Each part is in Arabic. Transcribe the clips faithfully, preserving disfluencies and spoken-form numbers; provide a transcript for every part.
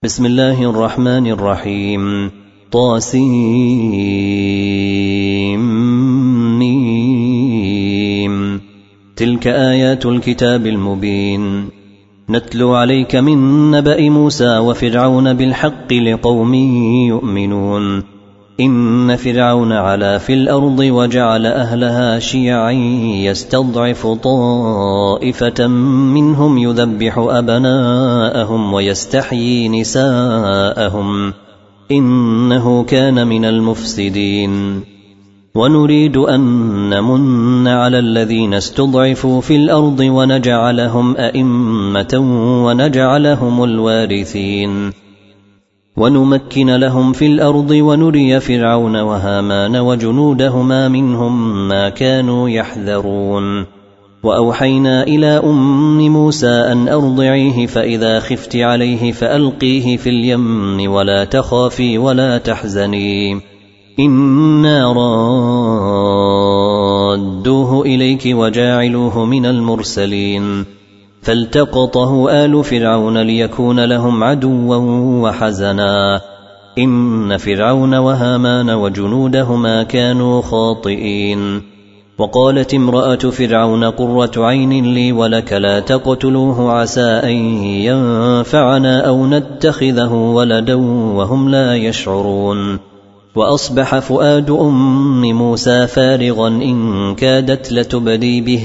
بسم الله الرحمن الرحيم. طاسيم. تلك آيات الكتاب المبين نتلو عليك من نبأ موسى وفرعون بالحق لقوم يؤمنون. إن فرعون علا في الأرض وجعل أهلها شيعا يستضعف طائفة منهم يذبح أبناءهم ويستحيي نساءهم إنه كان من المفسدين. ونريد أن نمن على الذين استضعفوا في الأرض ونجعلهم أئمة ونجعلهم الوارثين ونمكن لهم في الأرض ونري فرعون وهامان وجنودهما منهم ما كانوا يحذرون. وأوحينا إلى أم موسى أن أرضعيه فإذا خفت عليه فألقيه في اليم ولا تخافي ولا تحزني إنا رادوه إليك وجاعلوه من المرسلين. فالتقطه آل فرعون ليكون لهم عدوا وحزنا إن فرعون وهامان وجنودهما كانوا خاطئين. وقالت امرأة فرعون قرة عين لي ولك لا تقتلوه عسى أن ينفعنا أو نتخذه ولدا وهم لا يشعرون. وأصبح فؤاد أم موسى فارغا إن كادت لتبدي به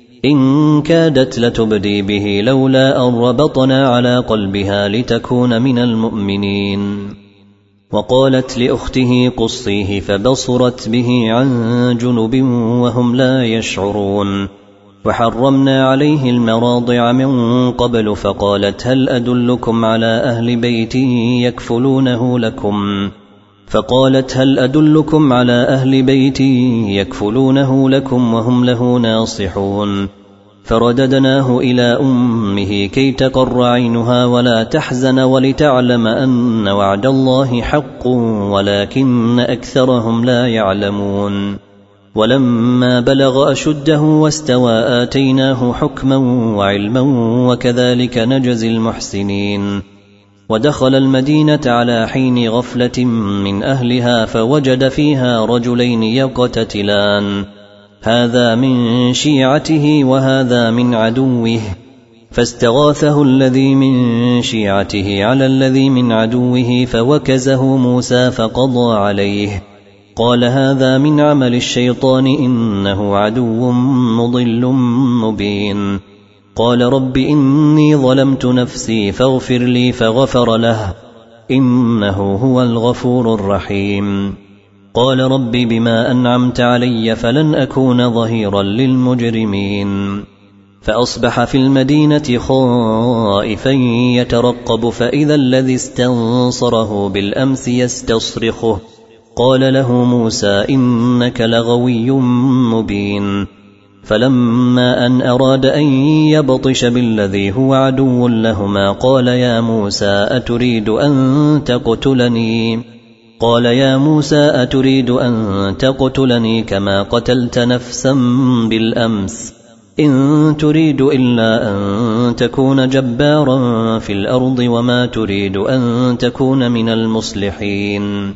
إن كادت لتبدي به لولا أن ربطنا على قلبها لتكون من المؤمنين. وقالت لأخته قصيه فبصرت به عن جنب وهم لا يشعرون. وحرمنا عليه المراضع من قبل فقالت هل أدلكم على أهل بيت يكفلونه لكم فقالت هل أدلكم على أهل بيت يكفلونه لكم وهم له ناصحون. فرددناه إلى أمه كي تقر عينها ولا تحزن ولتعلم أن وعد الله حق ولكن أكثرهم لا يعلمون. ولما بلغ أشده واستوى آتيناه حكما وعلما وكذلك نجزي المحسنين. ودخل المدينة على حين غفلة من أهلها فوجد فيها رجلين يقتتلان هذا من شيعته وهذا من عدوه فاستغاثه الذي من شيعته على الذي من عدوه فوكزه موسى فقضى عليه. قال هذا من عمل الشيطان إنه عدو مضل مبين. قال رب إني ظلمت نفسي فاغفر لي فغفر له إنه هو الغفور الرحيم. قال رب بما أنعمت علي فلن أكون ظهيرا للمجرمين. فأصبح في المدينة خائفا يترقب فإذا الذي استنصره بالأمس يستصرخه. قال له موسى إنك لغوي مبين. فلما أن أراد أن يبطش بالذي هو عدو لهما قال يا موسى أتريد أن تقتلني قال يا موسى أتريد أن تقتلني كما قتلت نفسا بالأمس إن تريد إلا أن تكون جبارا في الأرض وما تريد أن تكون من المصلحين.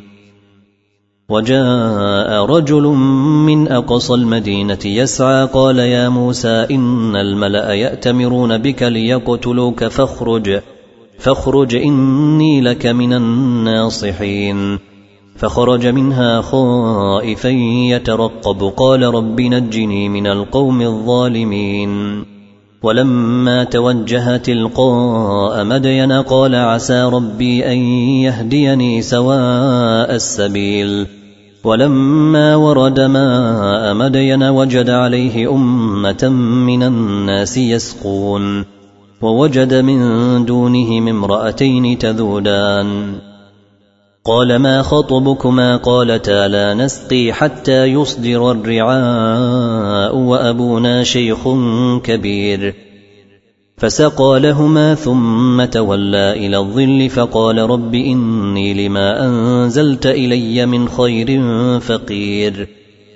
وجاء رجل من أقصى المدينة يسعى قال يا موسى إن الملأ يأتمرون بك ليقتلوك فاخرج فاخرج إني لك من الناصحين. فخرج منها خائفا يترقب قال رب نجني من القوم الظالمين. ولما توجه تلقاء مدين قال عسى ربي أن يهديني سواء السبيل. ولما ورد ماء مدين وجد عليه أمة من الناس يسقون ووجد من دونهم امرأتين تذودان. قال ما خطبكما قالتا لا نسقي حتى يصدر الرعاء وأبونا شيخ كبير. فسقى لهما ثم تولى إلى الظل فقال رب إني لما أنزلت إلي من خير فقير.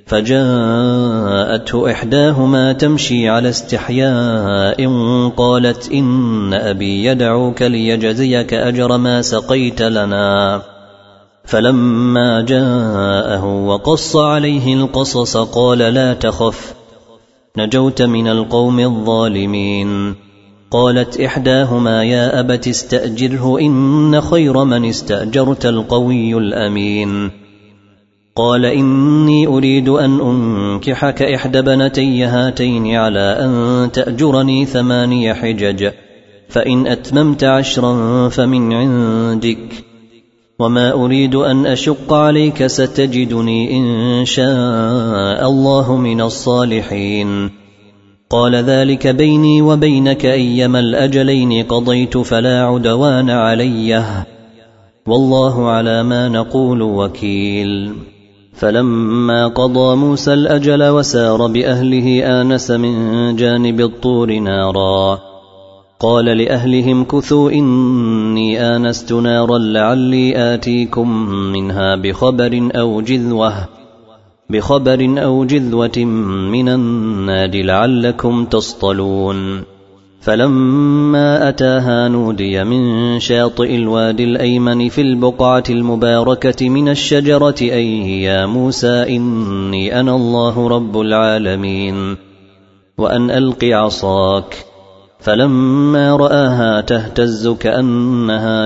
فجاءته إحداهما تمشي على استحياء قالت إن أبي يدعوك ليجزيك أجر ما سقيت لنا. فلما جاءه وقص عليه القصص قال لا تخف نجوت من القوم الظالمين. قالت إحداهما يا أبت استأجره إن خير من استأجرت القوي الأمين. قال إني أريد أن أنكحك إحدى بنتي هاتين على أن تأجرني ثماني حجج فإن أتممت عشرا فمن عندك وما أريد أن أشق عليك ستجدني إن شاء الله من الصالحين. قال ذلك بيني وبينك أيما الأجلين قضيت فلا عدوان علي والله على ما نقول وكيل. فلما قضى موسى الأجل وسار بأهله آنس من جانب الطور نارا قال لأهلهم كثوا إني آنست نارا لعلي آتيكم منها بخبر أو جذوة بخبر أو جذوة من النار لعلكم تصطلون. فلما أتاها نودي من شاطئ الوادي الأيمن في البقعة المباركة من الشجرة أي يا موسى إني أنا الله رب العالمين وأن ألق عصاك. فلما رآها تهتز كأنها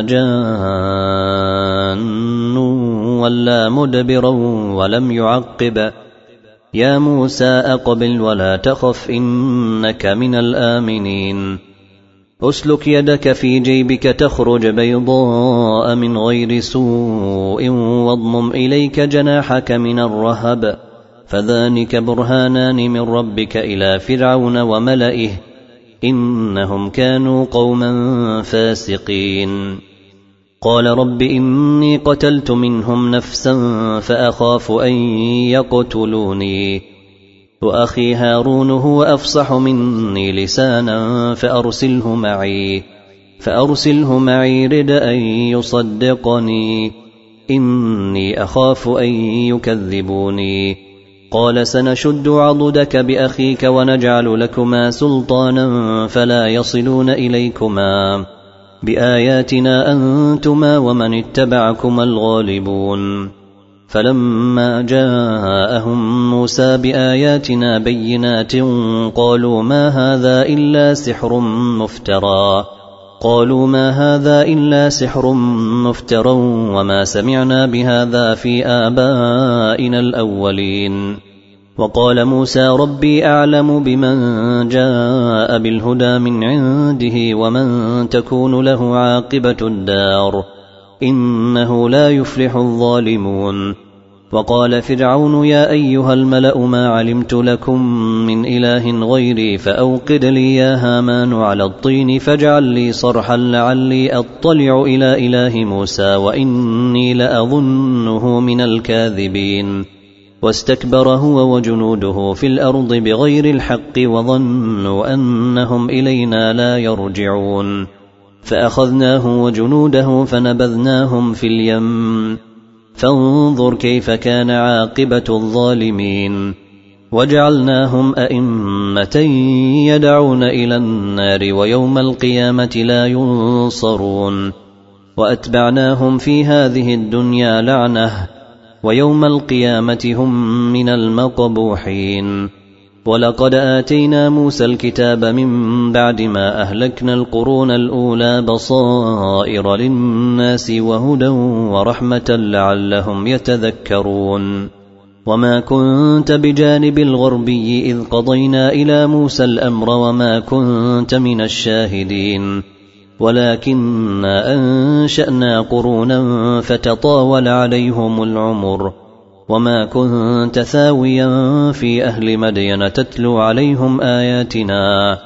جان ولا مدبرا ولم يعقب يا موسى أقبل ولا تخف إنك من الآمنين. أسلك يدك في جيبك تخرج بيضاء من غير سوء واضمم إليك جناحك من الرهب فذلك برهانان من ربك إلى فرعون وملئه إنهم كانوا قوما فاسقين. قال رب إني قتلت منهم نفسا فأخاف أن يقتلوني وأخي هارون هو أفصح مني لسانا فأرسله معي فأرسله معي رد أن يصدقني إني أخاف أن يكذبوني. قال سنشد عضدك بأخيك ونجعل لكما سلطانا فلا يصلون إليكما بآياتنا أنتما ومن اتبعكما الغالبون. فلما جاءهم موسى بآياتنا بينات قالوا ما هذا إلا سحر مفترى قالوا ما هذا إلا سحر مفترى وما سمعنا بهذا في آبائنا الأولين. وقال موسى ربي أعلم بمن جاء بالهدى من عنده ومن تكون له عاقبة الدار إنه لا يفلح الظالمون. وقال فرعون يا أيها الملأ ما علمت لكم من إله غيري فأوقد لي يا هامان على الطين فاجعل لي صرحا لعلي أطلع إلى إله موسى وإني لأظنه من الكاذبين. واستكبر هو وجنوده في الأرض بغير الحق وظنوا أنهم إلينا لا يرجعون. فأخذناه وجنوده فنبذناهم في اليم فانظر كيف كان عاقبة الظالمين. وجعلناهم أئمة يدعون إلى النار ويوم القيامة لا ينصرون. وأتبعناهم في هذه الدنيا لعنة ويوم القيامة هم من المقبوحين. ولقد آتينا موسى الكتاب من بعد ما أهلكنا القرون الأولى بصائر للناس وهدى ورحمة لعلهم يتذكرون. وما كنت بجانب الغربي إذ قضينا إلى موسى الأمر وما كنت من الشاهدين ولكننا أنشأنا قرونا فتطاول عليهم العمر. وما كنت ثاويا في أهل مدين تتلو عليهم آياتنا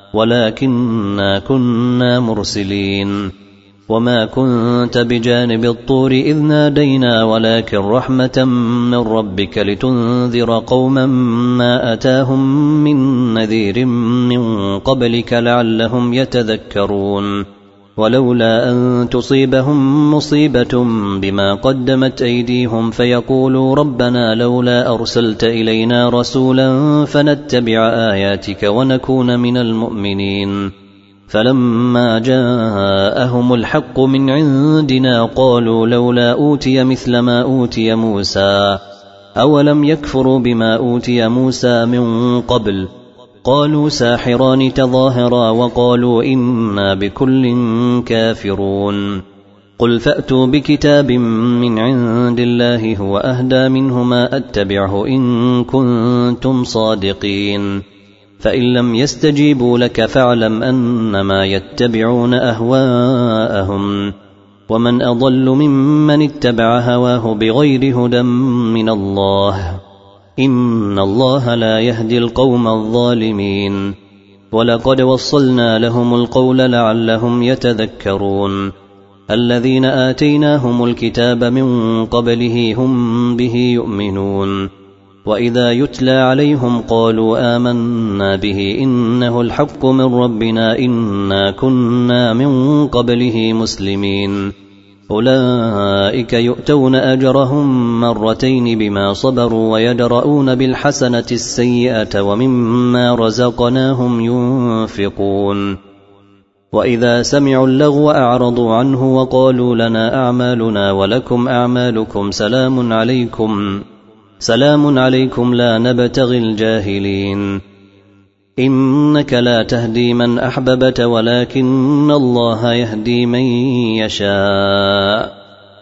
ولكننا كنا مرسلين. وما كنت بجانب الطور إذ نادينا ولكن رحمة من ربك لتنذر قوما ما أتاهم من نذير من قبلك لعلهم يتذكرون. ولولا أن تصيبهم مصيبة بما قدمت أيديهم فيقولوا ربنا لولا أرسلت إلينا رسولا فنتبع آياتك ونكون من المؤمنين. فلما جاءهم الحق من عندنا قالوا لولا أوتي مثل ما أوتي موسى أولم يكفروا بما أوتي موسى من قبل قالوا ساحران تظاهرا وقالوا إنا بكل كافرون. قل فأتوا بكتاب من عند الله هو أهدى منهما أتبعه إن كنتم صادقين. فإن لم يستجيبوا لك فاعلم أنما يتبعون أهواءهم ومن أضل ممن اتبع هواه بغير هدى من الله إن الله لا يهدي القوم الظالمين. ولقد وصلنا لهم القول لعلهم يتذكرون. الذين آتيناهم الكتاب من قبله هم به يؤمنون وإذا يتلى عليهم قالوا آمنا به إنه الحق من ربنا إنا كنا من قبله مسلمين. أولئك يؤتون أجرهم مرتين بما صبروا ويدرؤون بالحسنة السيئة ومما رزقناهم ينفقون. وإذا سمعوا اللغو أعرضوا عنه وقالوا لنا أعمالنا ولكم أعمالكم سلام عليكم سلام عليكم لا نبتغي الجاهلين. إنك لا تهدي من أحببت ولكن الله يهدي من يشاء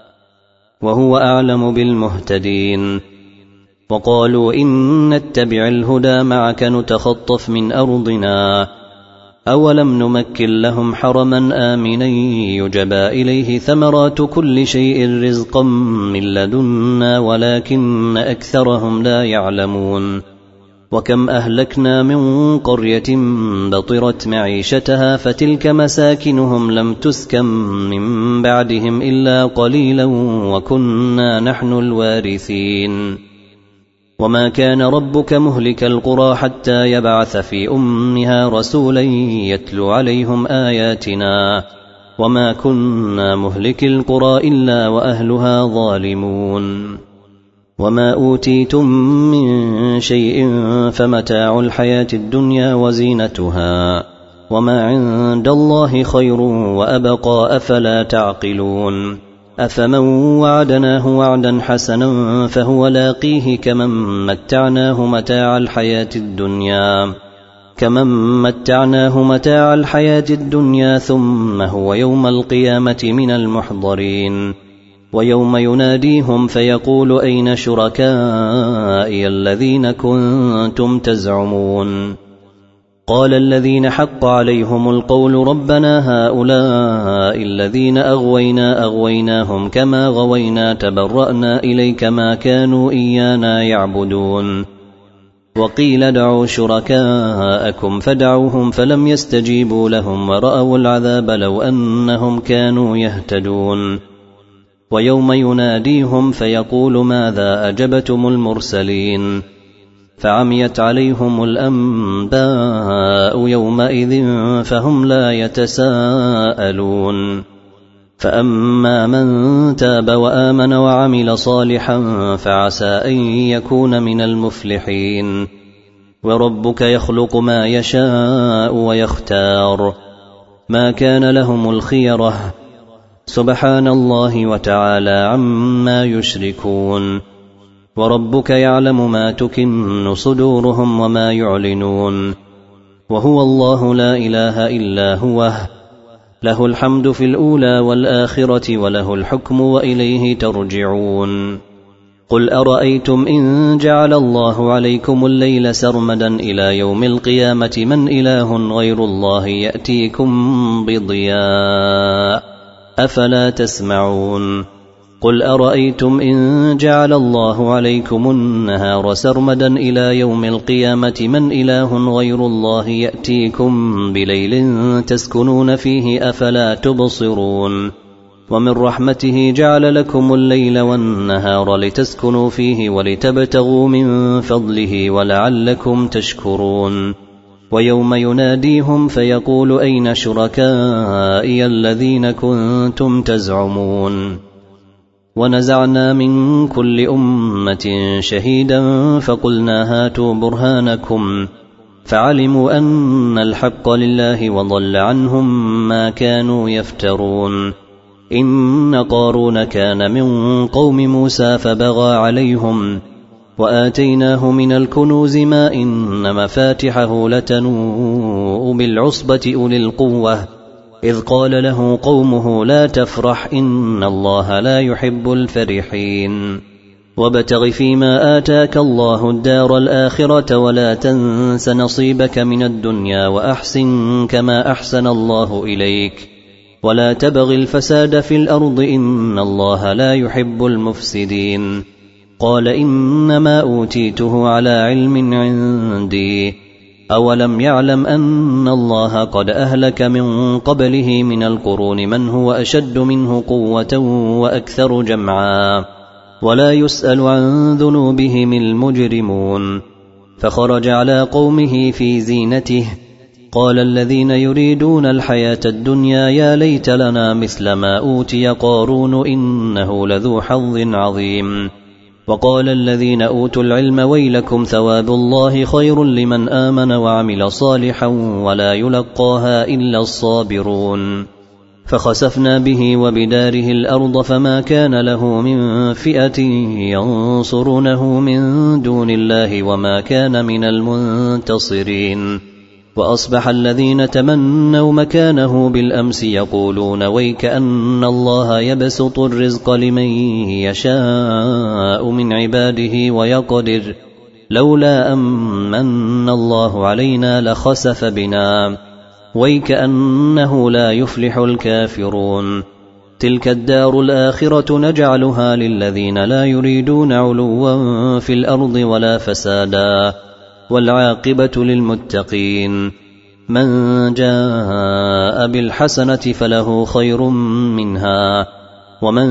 وهو أعلم بالمهتدين. وقالوا إن نتبع الهدى معك نتخطف من أرضنا أولم نمكن لهم حرما آمنا يجبى إليه ثمرات كل شيء رزقا من لدنا ولكن أكثرهم لا يعلمون. وكم أهلكنا من قرية بطرت معيشتها فتلك مساكنهم لم تسكن من بعدهم إلا قليلا وكنا نحن الوارثين. وما كان ربك مهلك القرى حتى يبعث في أمها رسولا يتلو عليهم آياتنا وما كنا مهلك القرى إلا وأهلها ظالمون. وما أوتيتم من شيء فمتاع الحياة الدنيا وزينتها وما عند الله خير وأبقى أفلا تعقلون. أفمن وعدناه وعدا حسنا فهو لاقيه كمن متعناه متاع الحياة الدنيا كمن متعناه متاع الحياة الدنيا ثم هو يوم القيامة من المحضرين. ويوم يناديهم فيقول أين شركائي الذين كنتم تزعمون قال الذين حق عليهم القول ربنا هؤلاء الذين أغوينا أغويناهم كما غوينا تبرأنا إليك ما كانوا إيانا يعبدون. وقيل دعوا شركاءكم فدعوهم فلم يستجيبوا لهم ورأوا العذاب لو أنهم كانوا يهتدون. ويوم يناديهم فيقول ماذا أجبتم المرسلين فعميت عليهم الأنباء يومئذ فهم لا يتساءلون. فأما من تاب وآمن وعمل صالحا فعسى أن يكون من المفلحين. وربك يخلق ما يشاء ويختار ما كان لهم الخيرة سبحان الله وتعالى عما يشركون. وربك يعلم ما تكن صدورهم وما يعلنون وهو الله لا إله إلا هو له الحمد في الأولى والآخرة وله الحكم وإليه ترجعون. قل أرأيتم إن جعل الله عليكم الليل سرمدا إلى يوم القيامة من إله غير الله يأتيكم بضياء أفلا تسمعون. قل أرأيتم إن جعل الله عليكم النهار سرمدا إلى يوم القيامة من إله غير الله يأتيكم بليل تسكنون فيه أفلا تبصرون. ومن رحمته جعل لكم الليل والنهار لتسكنوا فيه ولتبتغوا من فضله ولعلكم تشكرون. ويوم يناديهم فيقول أين شركائي الذين كنتم تزعمون ونزعنا من كل أمة شهيدا فقلنا هاتوا برهانكم فعلموا أن الحق لله وضل عنهم ما كانوا يفترون إن قارون كان من قوم موسى فبغى عليهم وآتيناه من الكنوز ما إن مفاتحه لتنوء بالعصبة أولي القوة إذ قال له قومه لا تفرح إن الله لا يحب الفرحين وابتغ فيما آتاك الله الدار الآخرة ولا تنس نصيبك من الدنيا وأحسن كما أحسن الله إليك ولا تبغ الفساد في الأرض إن الله لا يحب المفسدين قال إنما أوتيته على علم عندي أولم يعلم أن الله قد أهلك من قبله من القرون من هو أشد منه قوة وأكثر جمعا ولا يسأل عن ذنوبهم المجرمون فخرج على قومه في زينته قال الذين يريدون الحياة الدنيا يا ليت لنا مثل ما أوتي قارون إنه لذو حظ عظيم وقال الذين أوتوا العلم ويلكم ثواب الله خير لمن آمن وعمل صالحا ولا يلقاها إلا الصابرون فخسفنا به وبداره الأرض فما كان له من فئة ينصرونه من دون الله وما كان من المنتصرين وأصبح الذين تمنوا مكانه بالأمس يقولون ويك أن الله يبسط الرزق لمن يشاء من عباده ويقدر لولا أمن الله علينا لخسف بنا ويك أنه لا يفلح الكافرون تلك الدار الآخرة نجعلها للذين لا يريدون علوا في الأرض ولا فسادا والعاقبة للمتقين من جاء بالحسنة فله خير منها ومن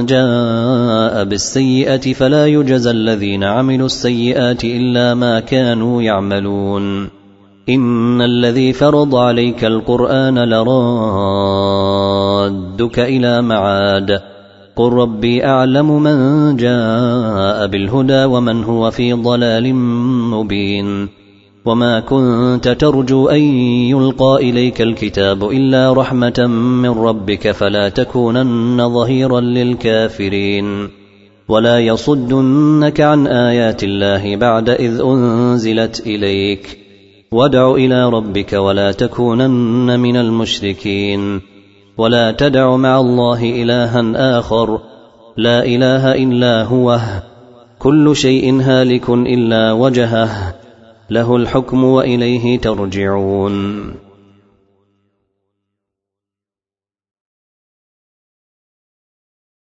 جاء بالسيئة فلا يجزى الذين عملوا السيئات إلا ما كانوا يعملون إن الذي فرض عليك القرآن لرادك إلى معاد قل ربي أعلم من جاء بالهدى ومن هو في ضلال مبين وما كنت ترجو أن يلقى إليك الكتاب إلا رحمة من ربك فلا تكونن ظهيرا للكافرين ولا يصدنك عن آيات الله بعد إذ أنزلت إليك وادع إلى ربك ولا تكونن من المشركين ولا تدع مع الله إلها آخر لا إله إلا هو كل شيء هالك إلا وجهه له الحكم وإليه ترجعون